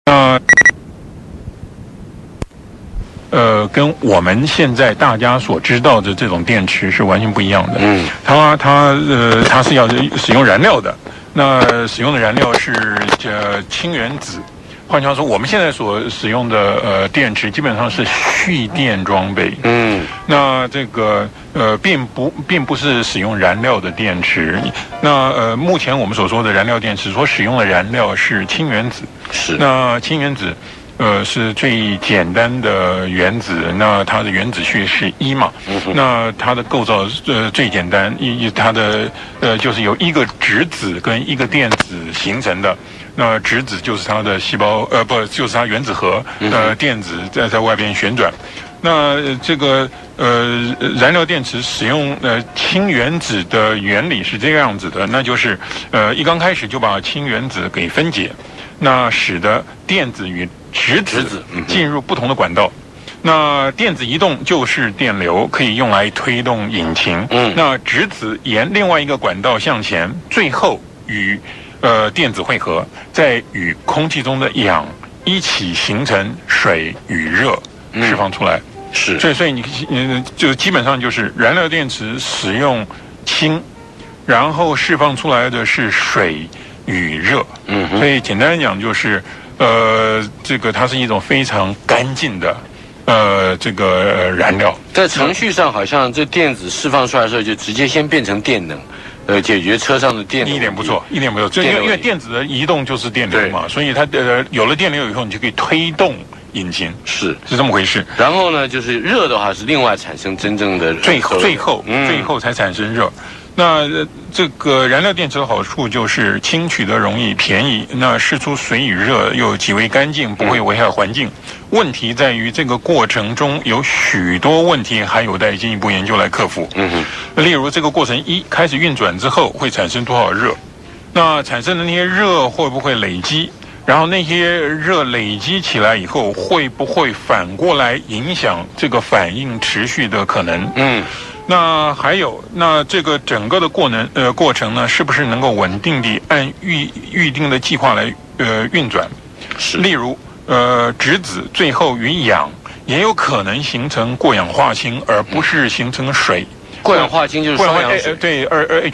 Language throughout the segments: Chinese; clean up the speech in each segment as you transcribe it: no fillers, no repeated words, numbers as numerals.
跟我们现在大家所知道的这种电池是完全不一样的。它是要使用燃料的，那使用的燃料是氢原子。换句话说，我们现在所使用的电池基本上是蓄电装备。那这个并不是使用燃料的电池。那目前我们所说的燃料电池所使用的燃料是氢原子。 是。那氢原子是最简单的原子，那它的原子序是1嘛。那它的构造最简单，它的就是由一个质子跟一个电子形成的。那质子就是它的细胞，就是它原子核，电子在外边旋转。那这个燃料电池使用氢原子的原理是这个样子的，那就是一刚开始就把氢原子给分解，那使得电子与质子进入不同的管道。那电子移动就是电流，可以用来推动引擎。那质子沿另外一个管道向前，最后与电子汇合，再与空气中的氧一起形成水与热，释放出来。 是。 所以你就基本上就是燃料电池使用氢，然后释放出来的是水与热。所以简单来讲就是这个它是一种非常干净的这个燃料。 在程序上，好像这电子释放出来的时候，就直接先变成电能。解决车上的电流。 一点不错，一点不错。就因为电子的移动就是电流嘛，所以它有了电流以后，你就可以推动引擎。是这么回事。 然后呢，就是热的话是另外产生真正的最后才产生热。那这个燃料电池的好处就是氢取得容易、便宜，那释出水与热又极为干净，不会危害环境。问题在于这个过程中有许多问题还有待进一步研究来克服。例如这个过程一开始运转之后会产生多少热，那产生的那些热会不会累积，然后那些热累积起来以后会不会反过来影响这个反应持续的可能。那还有，那这个整个的过程呢，是不是能够稳定地按预定的计划来运转？是。例如，质子最后与氧也有可能形成过氧化氢，而不是形成水。 过氧化氢就是双氧水。 对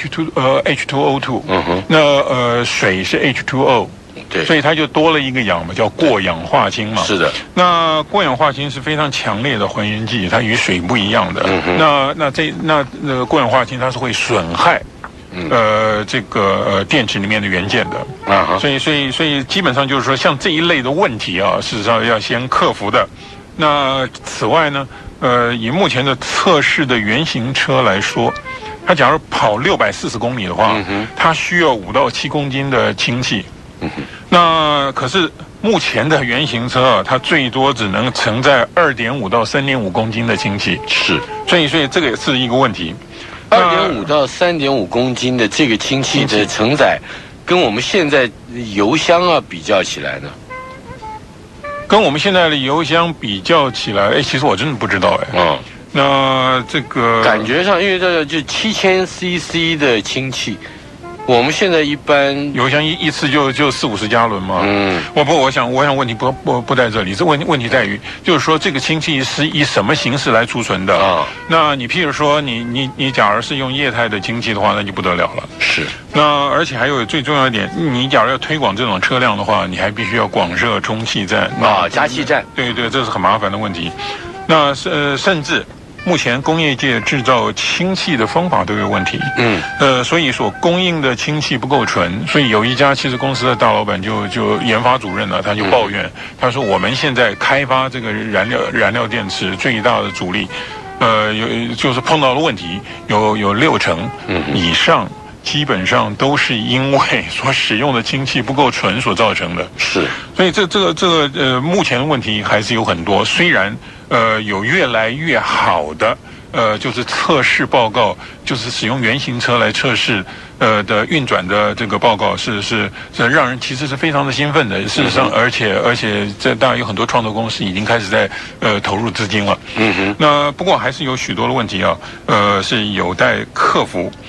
，H2O2。那水是 H2O。对，所以它就多了一个氧嘛，叫过氧化氢嘛。是的。那过氧化氢是非常强烈的还原剂，它与水不一样的。那过氧化氢它是会损害这个电池里面的元件的。所以基本上就是说，像这一类的问题啊，事实上要先克服的。那此外呢，以目前的测试的原型车来说，它假如跑640公里的话，它需要5到7公斤的氢气。那可是目前的原型车啊，它最多只能承载2.5到3.5公斤的氢气。是，所以这个也是一个问题。 2.5到3.5公斤的这个氢气的承载，跟我们现在油箱啊比较起来呢？ 跟我们现在的油箱比较起来，其实我真的不知道那这个感觉上，因为这就7000 CC 的氢气。我们现在一般油箱一次就40-50加仑嘛。我想问题不在这里，这问题在于，就是说这个氢气是以什么形式来储存的那你譬如说你假如是用液态的氢气的话，那就不得了了。是。那而且还有最重要一点，你假如要推广这种车辆的话，你还必须要广设充气站加气站。 对，这是很麻烦的问题。那甚至目前工业界制造氢气的方法都有问题。所以所供应的氢气不够纯，所以有一家汽车公司的大老板就研发主任他就抱怨，他说我们现在开发这个燃料电池最大的阻力，就是碰到了问题，有60%以上。基本上都是因为所使用的氢气不够纯所造成的。是，所以这个目前的问题还是有很多。虽然有越来越好的就是测试报告，就是使用原型车来测试的运转的这个报告是让人其实是非常的兴奋的。事实上，而且这当然有很多创投公司已经开始在投入资金了。那不过还是有许多的问题是有待克服。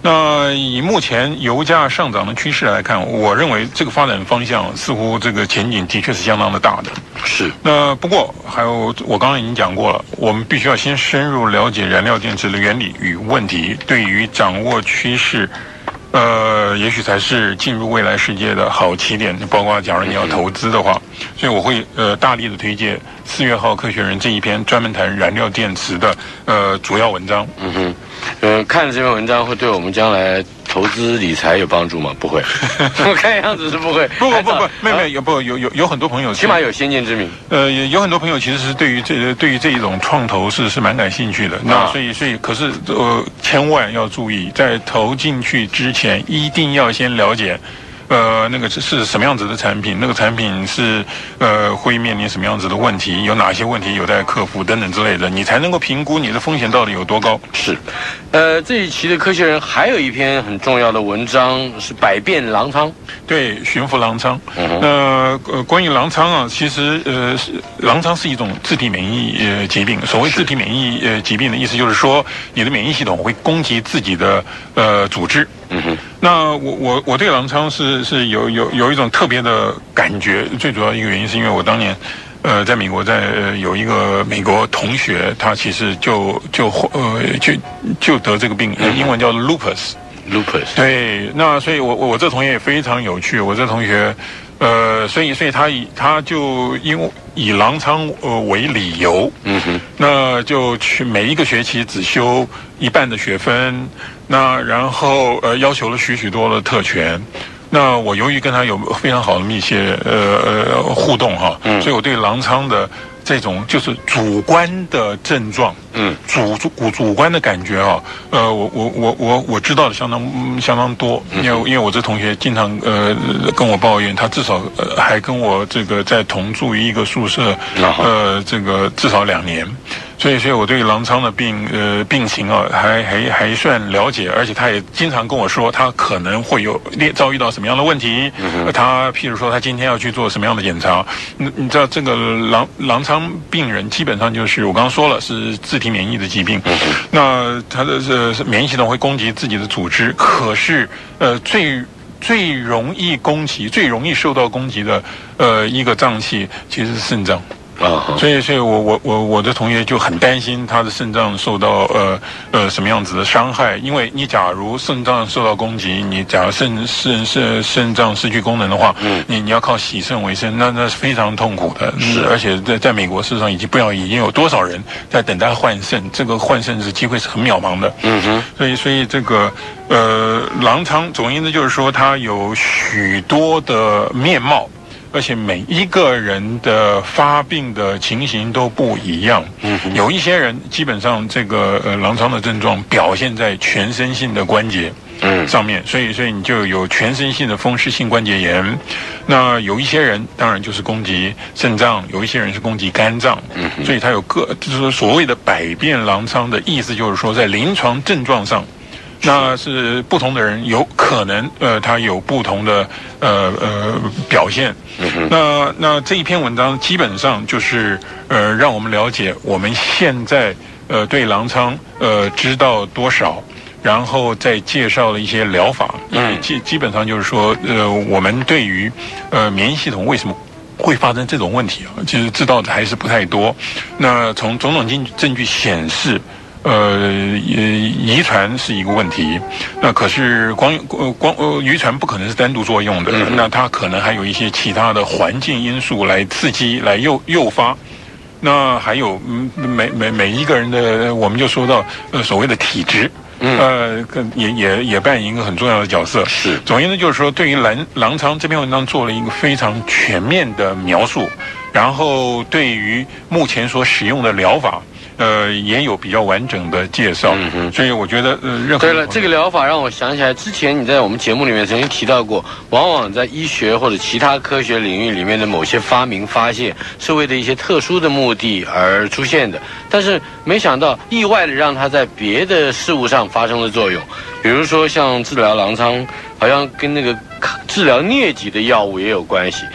那以目前油价上涨的趋势来看，我认为这个发展方向似乎这个前景的确是相当的大的。 是。 那不过还有我刚刚已经讲过了，我们必须要先深入了解燃料电池的原理与问题，对于掌握趋势。也许才是进入未来世界的好起点。包括假如你要投资的话，所以我会大力的推荐4月号《科学人》这一篇专门谈燃料电池的主要文章。 看这篇文章会对我们将来投资理财有帮助吗？不会，我看样子是不会。 不，没有很多朋友起码有先见之明。 有很多朋友其实是对于这一种创投是蛮感兴趣的。那所以可是千万要注意，在投进去之前一定要先了解。那个是什么样子的产品？那个产品是会面临什么样子的问题？有哪些问题有待克服等等之类的，你才能够评估你的风险到底有多高。 是，这一期的《科学人》还有一篇很重要的文章是百变狼疮。 对，悬浮狼疮。关于狼疮啊，其实狼疮是一种自体免疫疾病。所谓自体免疫疾病的意思就是说，你的免疫系统会攻击自己的组织。那我对狼疮是有一种特别的感觉，最主要一个原因是因为我当年在美国有一个美国同学，他其实就得这个病，英文叫 lupus。对，那所以我这同学也非常有趣，我这同学所以他就以狼疮为理由，那就去每一个学期只修一半的学分，那然后要求了许多的特权。那我由于跟他有非常好的密切互动哈，所以我对狼疮的这种就是主观的症状，主观的感觉啊，我知道的相当多，因为我这同学经常跟我抱怨，他至少还跟我这个在同住于一个宿舍，这个至少2年。所以我对狼疮的病情啊还算了解，而且他也经常跟我说他可能会遭遇到什么样的问题。他譬如说他今天要去做什么样的检查。你知道这个狼疮病人基本上就是我刚刚说了是自体免疫的疾病，那他的免疫系统会攻击自己的组织，可是最容易受到攻击的一个脏器其实是肾脏。所以我的同学就很担心他的肾脏受到什么样子的伤害，因为你假如肾脏受到攻击，你假如肾脏失去功能的话，你要靠洗肾为生，那是非常痛苦的。而且在美国事实上已经有多少人在等待换肾，这个换肾的机会是很渺茫的。所以这个狼疮总而言之就是说它有许多的面貌。而且每一个人的发病的情形都不一样。有一些人基本上这个狼疮的症状表现在全身性的关节上面，所以你就有全身性的风湿性关节炎。那有一些人当然就是攻击肾脏，有一些人是攻击肝脏。所以它有就是所谓的百变狼疮的意思，就是说在临床症状上。那是不同的人有可能他有不同的表现。那这一篇文章基本上就是让我们了解我们现在对狼疮知道多少，然后再介绍了一些疗法。基本上就是说我们对于免疫系统为什么会发生这种问题啊，其实知道的还是不太多。那从种种证据显示。遗传是一个问题，那可是遗传不可能是单独作用的，那它可能还有一些其他的环境因素来刺激、来诱发。那还有每一个人的，我们就说到所谓的体质，也扮演一个很重要的角色。 是， 总而言之就是说，对于狼疮这篇文章做了一个非常全面的描述，然后对于目前所使用的疗法。也有比较完整的介绍，所以我觉得对了，这个疗法让我想起来，之前你在我们节目里面曾经提到过，往往在医学或者其他科学领域里面的某些发明发现，是为了一些特殊的目的而出现的，但是没想到意外的让它在别的事物上发生了作用，比如说像治疗狼疮，好像跟那个治疗疟疾的药物也有关系。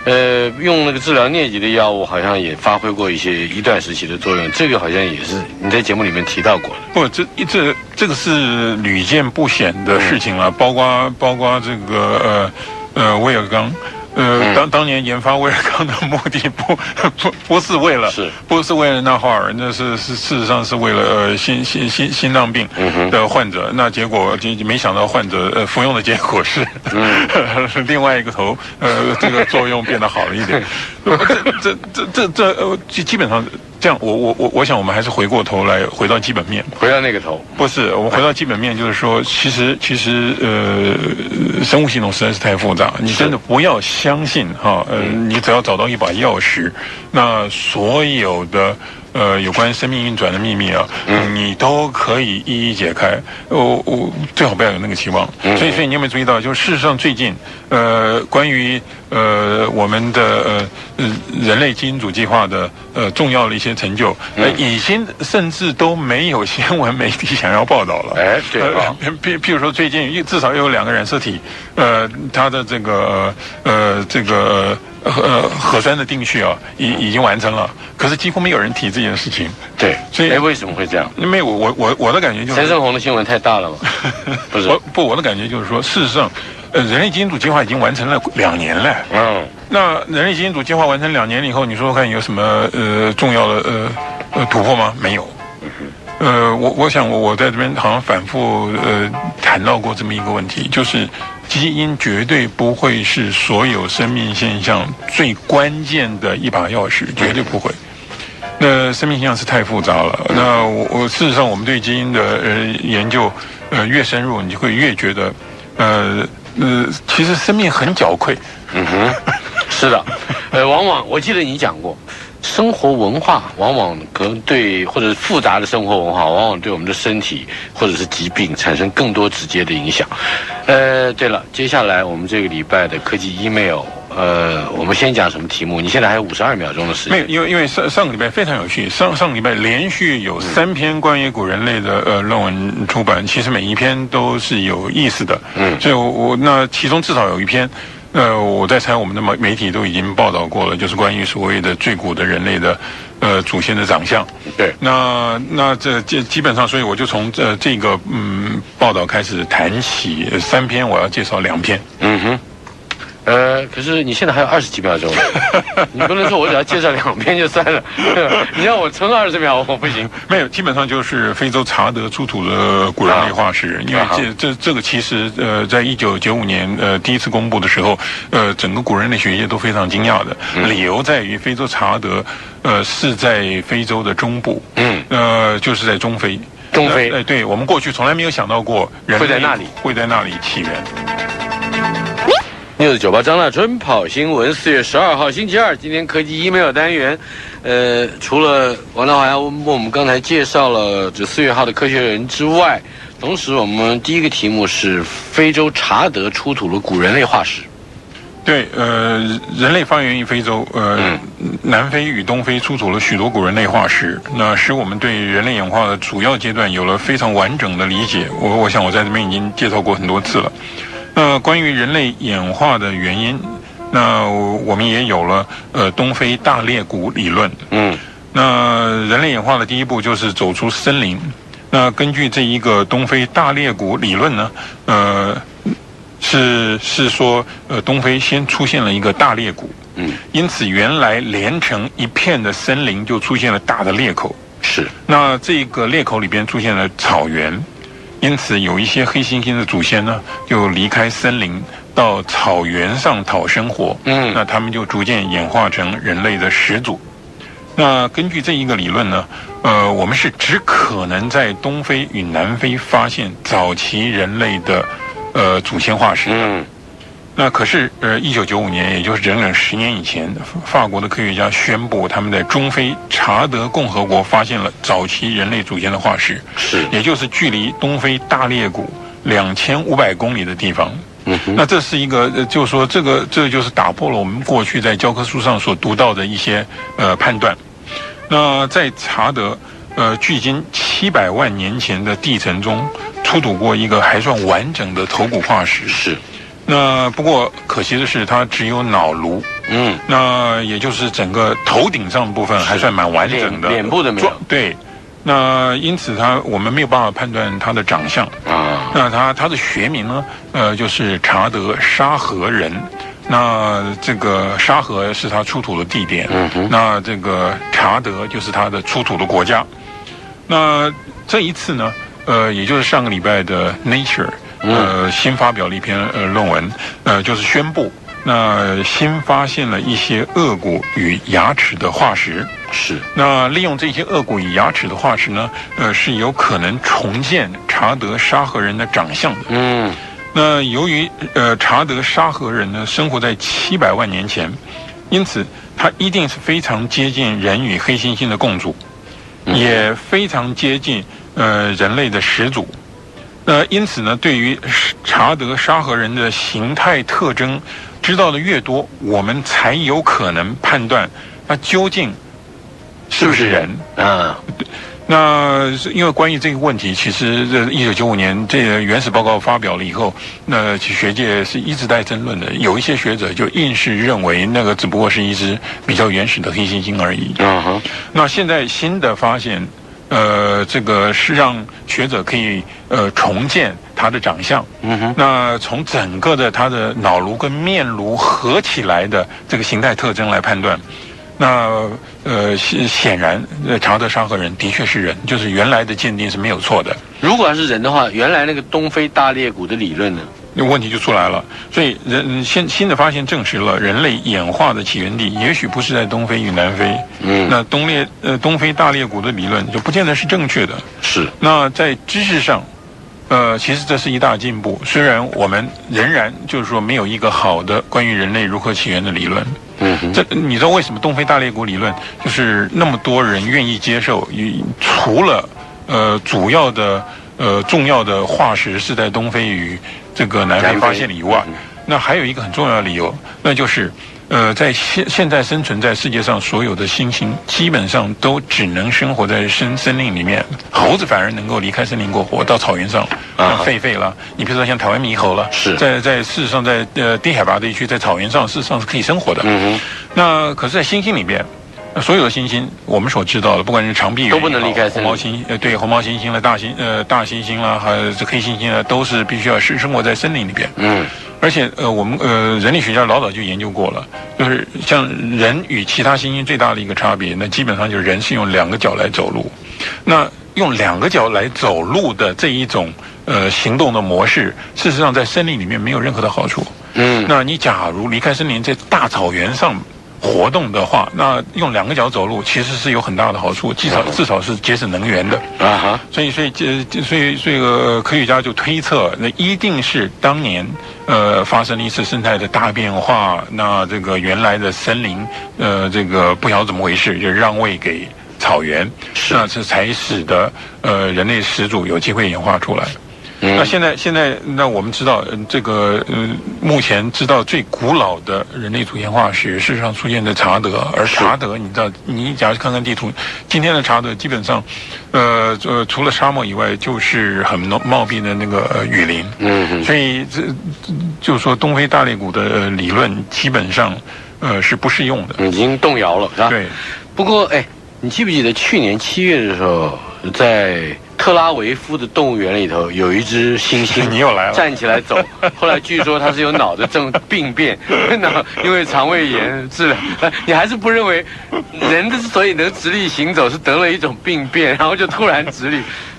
用那个治疗疟疾的药物，好像也发挥过一段时期的作用。这个好像也是你在节目里面提到过的。 不，这个是屡见不鲜的事情了，包括这个威尔刚。当年研发威尔刚的目的不是为了纳哈尔，那是事实上是为了心脏病的患者。那结果就没想到患者服用的结果是另外一个头，这个作用变得好了一点。这基本上这样，我想我们还是回过头来回到基本面， 回到那个头。 不是，我们回到基本面，就是说，其实生物系统实在是太复杂，你真的不要相信哈，你只要找到一把钥匙，那所有的有关生命运转的秘密啊，你都可以一一解开。我最好不要有那个期望。所以你有没有注意到，就是事实上最近关于我们的人类基因组计划的重要的一些成就，已经甚至都没有新闻媒体想要报道了。 哎，对啊， 譬如说最近至少又有2个染色体，它的这个核酸的定序啊，已经完成了，可是几乎没有人提这件事情。 对， 所以为什么会这样？ 因为我的感觉就是陈胜鸿的新闻太大了嘛。不是， 我的感觉就是说，事实上，人类基因组计划已经完成了2年了。那人类基因组计划完成2年以后，你说说看有什么重要的突破吗？没有。我想我在这边好像反复谈到过这么一个问题，就是基因绝对不会是所有生命现象最关键的一把钥匙，绝对不会。那生命现象是太复杂了。那事实上我们对基因的研究越深入，你就会越觉得其实生命很矫愧。 是的，往往我记得你讲过。生活文化往往可能对，或者复杂的生活文化往往对我们的身体或者是疾病产生更多直接的影响。对了，接下来我们这个礼拜的科技 email，我们先讲什么题目？你现在还有52秒钟的时间。 没有，因为上个礼拜非常有趣，上个礼拜连续有3篇关于古人类的论文出版，其实每一篇都是有意思的。所以那其中至少有一篇。我在猜我们的媒体都已经报道过了，就是关于所谓的最古的人类的祖先的长相。 对， 那这基本上，所以我就从这个报道开始谈起，3篇我要介绍2篇。 可是你现在还有20几秒钟，你不能说我只要介绍2篇就算了，你让我撑20秒我不行。 没有，基本上就是非洲查德出土的古人类化石，因为这个其实在1995年第一次公布的时候，整个古人类学界都非常惊讶的，理由在于非洲查德是在非洲的中部，就是在中非。对，我们过去从来没有想到过人类会在那里起源。 News98张大春跑新闻，4月12号星期二，今天科技 email 单元，除了王大华要问我们刚才介绍了这4月号的科学人之外，同时我们第一个题目是非洲查德出土了古人类化石。 对，人类发源于非洲，南非与东非出土了许多古人类化石，那使我们对人类演化的主要阶段有了非常完整的理解。我想我在这边已经介绍过很多次了。关于人类演化的原因，那我们也有了东非大裂谷理论。那人类演化的第一步就是走出森林。那根据这一个东非大裂谷理论呢，是说东非先出现了一个大裂谷，因此原来连成一片的森林就出现了大的裂口。 是， 那这个裂口里边出现了草原。因此，有一些黑猩猩的祖先呢，就离开森林到草原上讨生活。那他们就逐渐演化成人类的始祖。那根据这一个理论呢，我们是只可能在东非与南非发现早期人类的祖先化石。那可是1995年，也就是整整10年以前，法国的科学家宣布他们在中非查德共和国发现了早期人类祖先的化石，也就是距离东非大裂谷2500公里的地方。那这是一个，就是说这就是打破了我们过去在教科书上所读到的一些判断。那在查德距今700万年前的地层中出土过一个还算完整的头骨化石。 那不过可惜的是，它只有脑颅。那也就是整个头顶上的部分还算蛮完整的， 脸部的没有。 对。那因此我们没有办法判断他的长相啊。那他的学名呢？就是查德沙河人。那这个沙河是他出土的地点。那这个查德就是他的出土的国家。那这一次呢，也就是上个礼拜的 Nature，新发表了一篇论文，就是宣布。那新发现了一些颚骨与牙齿的化石， 是。 那利用这些颚骨与牙齿的化石呢，是有可能重建查德沙河人的长相的。那由于查德沙河人呢生活在700万年前，因此他一定是非常接近人与黑猩猩的共主，也非常接近人类的始祖。因此呢，对于查德沙河人的形态特征知道的越多，我们才有可能判断他究竟是不是人啊。那因为关于这个问题，其实1995年这个原始报告发表了以后，那其实学界是一直在争论的。有一些学者就硬是认为那个只不过是一只比较原始的黑猩猩而已。那现在新的发现，这个是让学者可以重建他的长相。那从整个的他的脑颅跟面颅合起来的这个形态特征来判断。那显然查德沙河人的确是人，就是原来的鉴定是没有错的。 如果要是人的话，原来那个东非大裂谷的理论呢？ 那问题就出来了。所以新的发现证实了人类演化的起源地也许不是在东非与南非。那东非大裂谷的理论就不见得是正确的。是。那在知识上，其实这是一大进步。虽然我们仍然就是说没有一个好的关于人类如何起源的理论。你知道为什么东非大裂谷理论就是那么多人愿意接受？除了主要的重要的化石是在东非与这个南非发现的以外，那还有一个很重要的理由，那就是在现在生存在世界上所有的猩猩基本上都只能生活在森林里面，猴子反而能够离开森林过活，到草原上，像狒狒啦，你比如说像台湾猕猴啦，是在事实上在低海拔地区，在草原上事实上是可以生活的。那可是在猩猩里面，所有的猩猩我们所知道的，不管是长臂猿都不能离开红毛猩对红毛猩猩啦、大猩猩啦，还有这黑猩猩呢，都是必须要生活在森林里边。而且我们人类学家老早就研究过了，就是像人与其他猩猩最大的一个差别，那基本上就是人是用2个脚来走路。那用2个脚来走路的这一种行动的模式，事实上在森林里面没有任何的好处。那你假如离开森林，在大草原上活动的话，那用2个脚走路其实是有很大的好处，至少是节省能源的。所以科学家就推测，那一定是当年发生了一次生态的大变化，那这个原来的森林这个不晓得怎么回事，就让位给草原，那这才使得人类始祖有机会演化出来。那现在那我们知道，这个目前知道最古老的人类祖先化石，事实上出现在查德，而查德你知道，你假如看看地图，今天的查德基本上，除了沙漠以外，就是很茂密的那个雨林。所以就是说东非大裂谷的理论基本上是不适用的， 已经动摇了，是吧？对。不过你记不记得去年7月的时候，在特拉维夫的动物园里头有一只猩猩， 你又来了， 站起来走。后来据说它是有脑的病变，因为肠胃炎治疗。你还是不认为人之所以能直立行走是得了一种病变，然后就突然直立？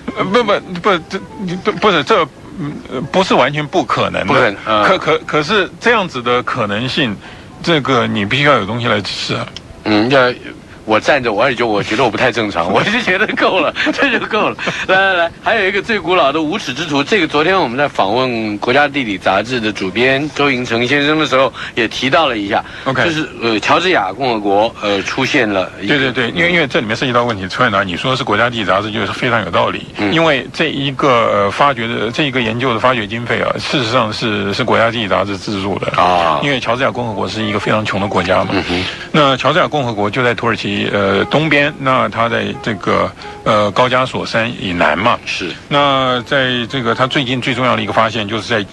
不是这不是完全不可能的，不可能。可是这样子的可能性，这个你必须要有东西来支持啊。 我站着，我觉得我不太正常，我就觉得够了，这就够了。来，还有一个最古老的无耻之徒，这个昨天我们在访问《国家地理》杂志的主编周迎成先生的时候，也提到了一下。就是乔治亚共和国出现了。 对，因为这里面涉及到问题出在哪？你说是《国家地理》杂志，就是非常有道理。因为这一个这一个研究的发掘经费啊，事实上是《国家地理》杂志资助的啊。因为乔治亚共和国是一个非常穷的国家嘛。那乔治亚共和国就在土耳其东边，那它在这个高加索山以南嘛。 是。 那在这个它最近最重要的一个发现，就是在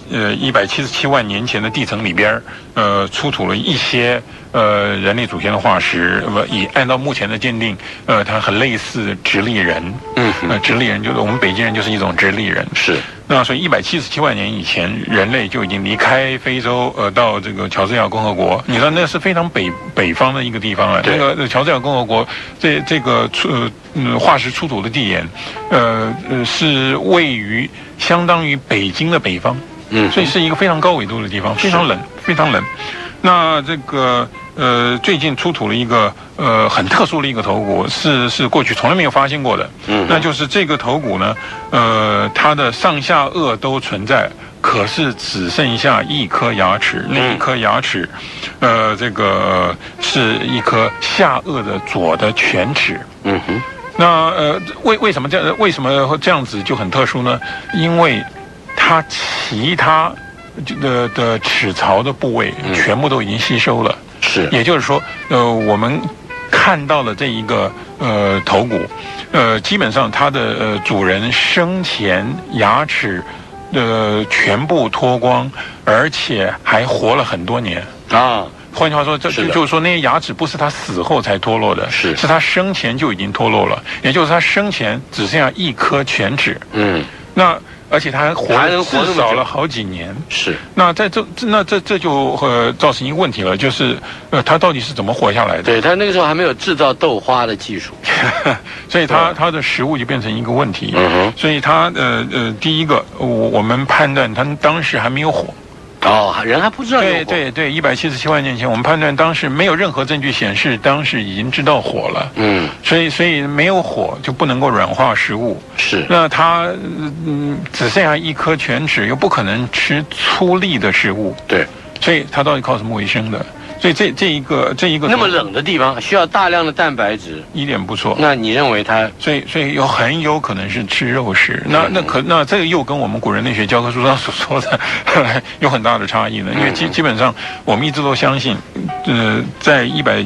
177万年前的地层里边，出土了一些人类祖先的化石。按照目前的鉴定，它很类似直立人。直立人就是我们北京人就是一种直立人。是。那所以177万年以前，人类就已经离开非洲，到这个乔治亚共和国。你知道那是非常北方的一个地方了。这个乔治亚共和国，这个化石出土的地点，是位于相当于北京的北方。所以是一个非常高纬度的地方，非常冷，非常冷。那这个最近出土了一个很特殊的一个头骨，是过去从来没有发现过的。那就是这个头骨呢，它的上下颚都存在，可是只剩下一颗牙齿。那一颗牙齿，这个是一颗下颚的左的犬齿。那为什么这样子就很特殊呢？因为它其他的齿槽的部位全部都已经吸收了。是，也就是说，我们看到的这一个头骨，基本上它的主人生前牙齿全部脱光，而且还活了很多年啊。换句话说，就是说那些牙齿不是他死后才脱落的，是他生前就已经脱落了，也就是他生前只剩下一颗犬齿。那而且他还活了至少了好几年。是。那这就造成一个问题了，就是他到底是怎么活下来的？ 对，他那个时候还没有制造豆花的技术， 所以他的食物就变成一个问题。所以他第一个我们判断他当时还没有火。 人还不知道有火。 对，177万年前，我们判断当时没有任何证据显示当时已经知道火了。所以没有火就不能够软化食物。是。那它只剩下一颗犬齿，又不可能吃粗粒的食物。对。所以它到底靠什么为生的？所以这一个那么冷的地方需要大量的蛋白质， 一点不错。 那你认为它？ 所以很有可能是吃肉食。那这个又跟我们古人类学教科书上所说的有很大的差异呢。因为基本上我们一直都相信，在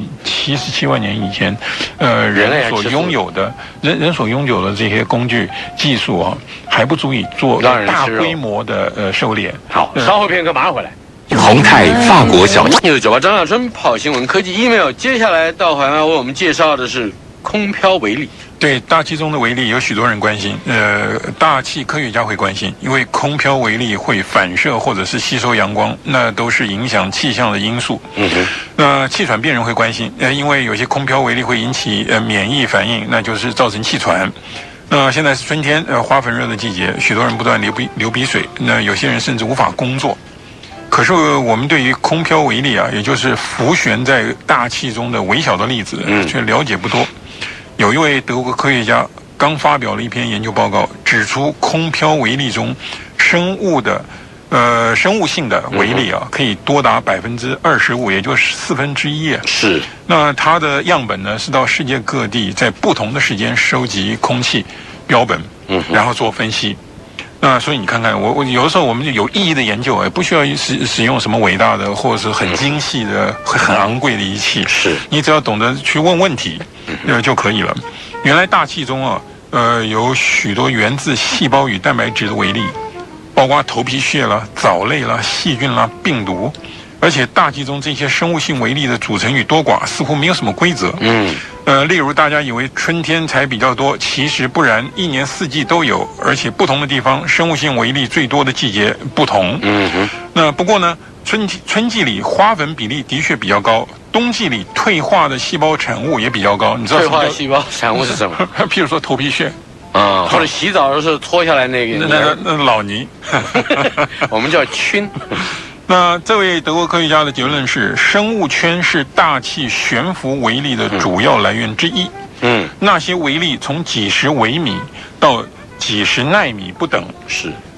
177万年以前，人所拥有的这些工具技术啊，还不足以做大规模的狩猎。 好，稍后片刻马上回来。 宏泰法国小 ，998张亚春跑新闻科技 email， 接下来到海外为我们介绍的是空飘微粒。 对，大气中的微粒有许多人关心，大气科学家会关心，因为空飘微粒会反射或者是吸收阳光，那都是影响气象的因素。那气喘病人会关心，因为有些空飘微粒会引起免疫反应，那就是造成气喘。那现在是春天，花粉热的季节，许多人不断流鼻水，那有些人甚至无法工作。可是我们对于空飘微粒啊，也就是浮悬在大气中的微小的粒子，却了解不多。有一位德国科学家刚发表了一篇研究报告，指出空飘微粒中生物性的微粒啊，可以多达25%，也就是1/4。是。那它的样本呢，是到世界各地在不同的时间收集空气标本，然后做分析。那所以你看看，我有的时候我们有意义的研究，不需要使用什么伟大的或者是很精细的、很昂贵的仪器，是你只要懂得去问问题，就可以了。原来大气中啊，有许多源自细胞与蛋白质的微粒，包括头皮屑啦、藻类啦、细菌啦、病毒。而且大气中这些生物性微粒的组成与多寡似乎没有什么规则。例如大家以为春天才比较多，其实不然，一年四季都有，而且不同的地方生物性微粒最多的季节不同。那不过呢，春季里花粉比例的确比较高，冬季里退化的细胞产物也比较高。你知道退化的细胞产物是什么？ 譬如说头皮屑。 或者洗澡的时候脱下来那个那老泥， 我们叫菌。 那这位德国科学家的结论是，生物圈是大气悬浮微粒的主要来源之一。那些微粒从几十微米到几十奈米不等。是。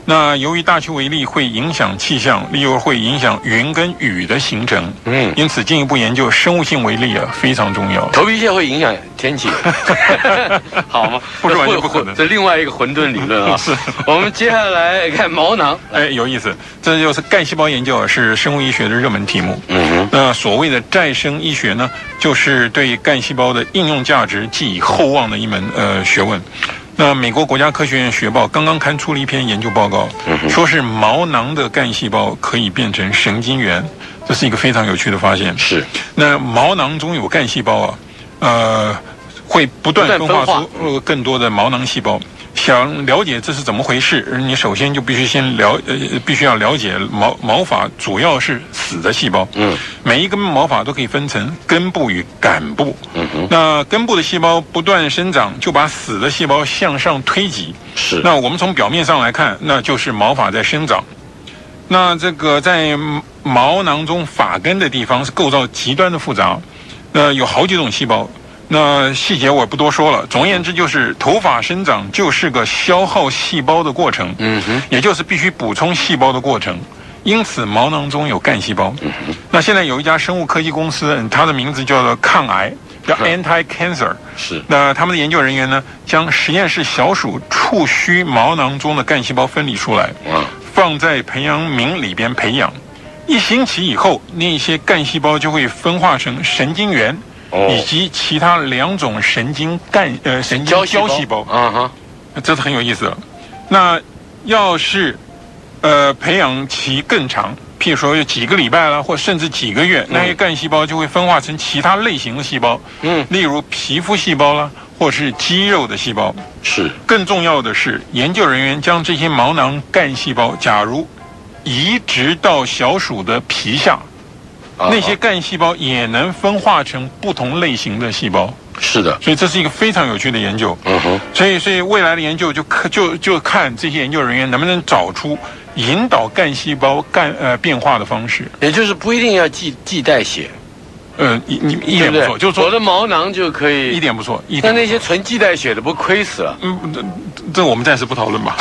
那由于大气微粒会影响气象，例如会影响云跟雨的形成。因此进一步研究生物性微粒非常重要。 头皮屑会影响天气，好吗？ 不是完全不可能， 这另外一个混沌理论啊。是。我们接下来看毛囊， 有意思，这就是干细胞研究是生物医学的热门题目。那所谓的再生医学呢，就是对干细胞的应用价值寄以厚望的一门学问。那美国国家科学院学报刚刚刊出了一篇研究报告，说是毛囊的干细胞可以变成神经元，这是一个非常有趣的发现。 是。 那毛囊中有干细胞会不断分化出更多的毛囊细胞。想了解这是怎么回事，你首先就必须要了解毛发主要是死的细胞。每一根毛发都可以分成根部与杆部。那根部的细胞不断生长，就把死的细胞向上推挤。 是。 那我们从表面上来看，那就是毛发在生长。那这个在毛囊中发根的地方是构造极端的复杂，有好几种细胞。那细节我不多说了，总而言之就是头发生长就是个消耗细胞的过程，也就是必须补充细胞的过程。因此毛囊中有干细胞。那现在有一家生物科技公司，它的名字叫做抗癌，叫 Anti-Cancer。 是。 那他们的研究人员呢，将实验室小鼠触须毛囊中的干细胞分离出来，放在培养皿里边培养。1星期以后，那些干细胞就会分化成神经元。以及其他2种神经胶细胞。这是很有意思的。那要是培养期更长，譬如说有几个礼拜啦，或甚至几个月，那些干细胞就会分化成其他类型的细胞。例如皮肤细胞啦，或是肌肉的细胞。 是。 更重要的是，研究人员将这些毛囊干细胞，假如移植到小鼠的皮下。那些干细胞也能分化成不同类型的细胞。 是的。 所以这是一个非常有趣的研究。所以未来的研究就看这些研究人员能不能找出引导干细胞变化的方式。 也就是不一定要记代谢。 你一点不错，就是说我的毛囊就可以一点不错。 但那些纯记代血的不亏死了？ 这我们暂时不讨论吧。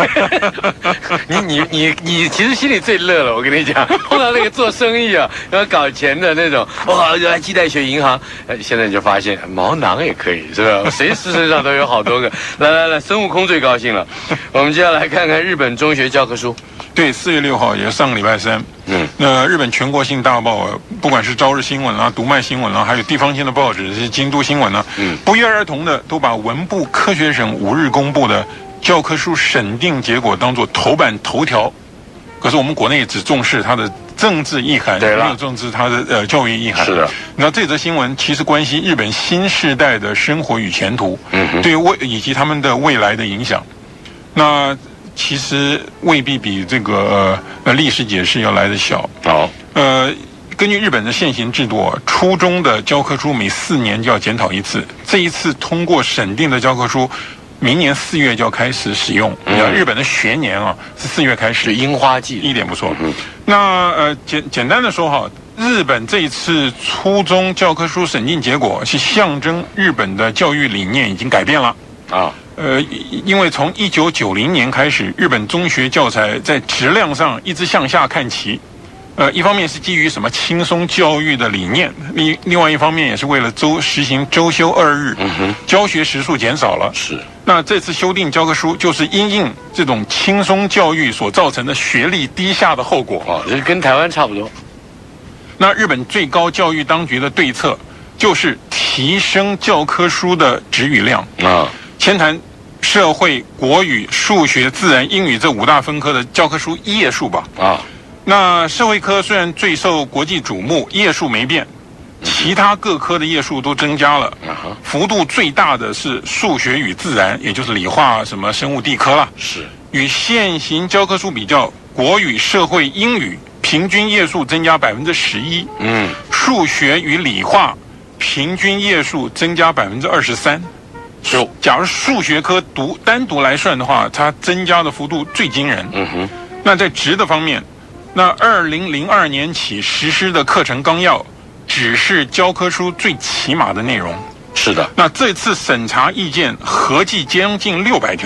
你其实心里最乐了，我跟你讲，碰到那个做生意要搞钱的那种，来记代血银行，现在就发现毛囊也可以，是吧？随时身上都有好多个。来，孙悟空最高兴了。我们接下来看看日本中学教科书。 对，4月6号也是上个礼拜3。那日本全国性大报不管是朝日新闻啦、读卖新闻啦，还有地方性的报纸，这些京都新闻啦，不约而同的都把文部科学省5日公布的教科书审定结果当作头版头条。可是我们国内只重视它的政治意涵，没有重视它的教育意涵。 是的。 那这则新闻其实关系日本新世代的生活与前途，对以及他们的未来的影响。那其实未必比这个历史解释要来得小。根据日本的现行制度，初中的教科书每4年就要检讨一次。这一次通过审定的教科书，明年4月就要开始使用。日本的学年是4月开始， 樱花季， 一点不错。那简单的说日本这一次初中教科书审定结果是象征日本的教育理念已经改变了。因为从1990年开始，日本中学教材在质量上一直向下看齐。一方面是基于什么轻松教育的理念，另外一方面也是为了实行周休2日，教学时数减少了。 是。 那这次修订教科书就是因应这种轻松教育所造成的学历低下的后果。 这跟台湾差不多。 那日本最高教育当局的对策就是提升教科书的质语量。先谈社会、国语、数学、自然、英语这5大分科的教科书页数吧。那社会科虽然最受国际瞩目，页数没变，其他各科的页数都增加了。幅度最大的是数学与自然，也就是理化什么生物地科啦。 是。 与现行教科书比较，国语、社会、英语平均页数增加11%。数学与理化平均页数增加23%。假如数学科单独来算的话，它增加的幅度最惊人。那在值的方面，那2002年起实施的课程纲要只是教科书最起码的内容。 是的。 那这次审查意见合计将近600条，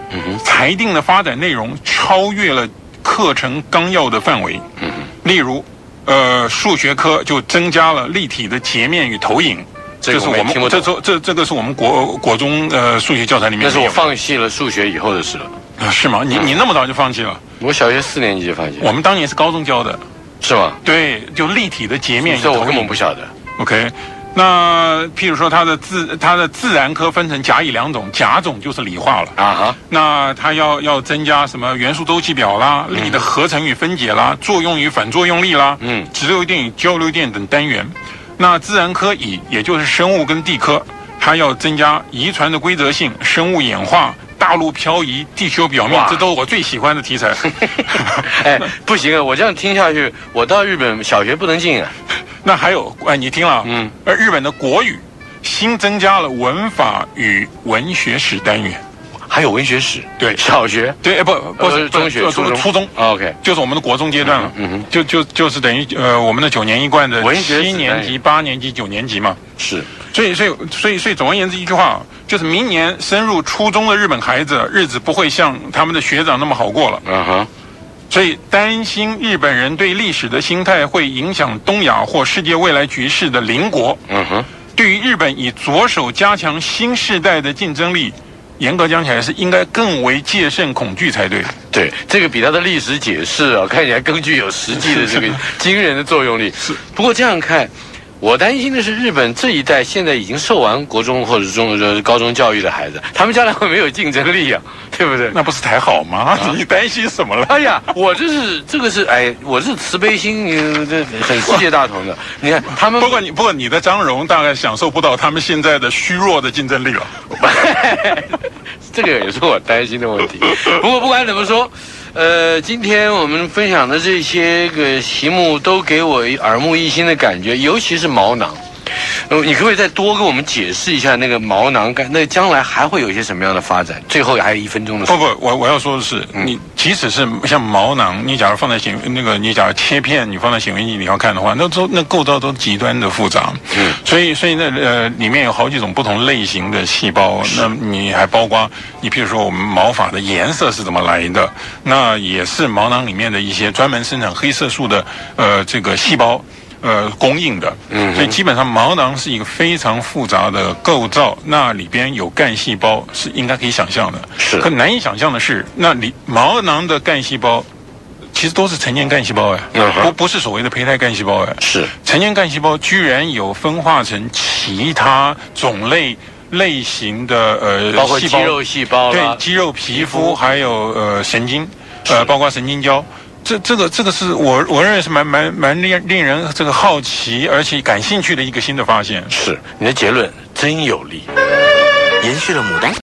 裁定的发展内容超越了课程纲要的范围。例如，数学科就增加了立体的截面与投影。 这是我们这个是我们国中数学教材里面。 那是我放弃了数学以后的事了。 是吗？你那么早就放弃了？ 我小学4年级就放弃了。 我们当年是高中教的。是吗？对，就立体的截面与投影。 这我根本不晓得。 OK。那譬如说，它的自然科分成甲乙两种，甲种就是理化了啊哈。那它要增加什么元素周期表啦、力的合成与分解啦、作用与反作用力啦、直流电与交流电等单元。那自然科乙，也就是生物跟地科，它要增加遗传的规则性、生物演化、大陆漂移、地球表面，这都是我最喜欢的题材。 哎，不行啊！我这样听下去，我到日本小学不能进啊。 那还有，你听了，日本的国语新增加了文法与文学史单元， 还有文学史， 对， 小学， 对，不是中学、 初中 ，OK， 就是我们的国中阶段了，就是等于我们的9年一贯的7年级、8年级、9年级嘛， 是， 所以总而言之一句话，就是明年升入初中的日本孩子日子不会像他们的学长那么好过了，所以担心日本人对历史的心态会影响东亚或世界未来局势的邻国，对于日本以着手加强新世代的竞争力，严格讲起来是应该更为戒慎恐惧才对。 对，这个比他的历史解释啊，看起来更具有实际的这个惊人的作用力。是，不过这样看，我担心的是日本这一代现在已经受完国中或者高中教育的孩子，他们将来会没有竞争力啊，对不对？ 那不是才好吗？你担心什么了？ 哎呀，我这个是我是慈悲心，这很世界大同的。你看他们， 不过你的张荣大概享受不到他们现在的虚弱的竞争力了。 这个也是我担心的问题。不过不管怎么说。今天我们分享的这些个题目都给我耳目一新的感觉，尤其是毛囊。你可不可以再多跟我们解释一下那个毛囊那将来还会有一些什么样的发展？最后还有1分钟的时间。 不，我要说的是，你即使是像毛囊，你假如放在你假如切片，你放在显微镜里要看的话，那构造都极端的复杂。所以那里面有好几种不同类型的细胞，那你还包括你譬如说我们毛发的颜色是怎么来的，那也是毛囊里面的一些专门生产黑色素的这个细胞。供应的，所以基本上毛囊是一个非常复杂的构造，那里边有干细胞是应该可以想象的，是。可难以想象的是，那毛囊的干细胞其实都是成年干细胞不是所谓的胚胎干细胞是。成年干细胞居然有分化成其他种类型的包括肌肉细胞， 对，肌肉、皮肤还有神经，包括神经胶。这个是我认为是蛮令人这个好奇而且感兴趣的一个新的发现。 是，你的结论真有力， 延续了牡丹。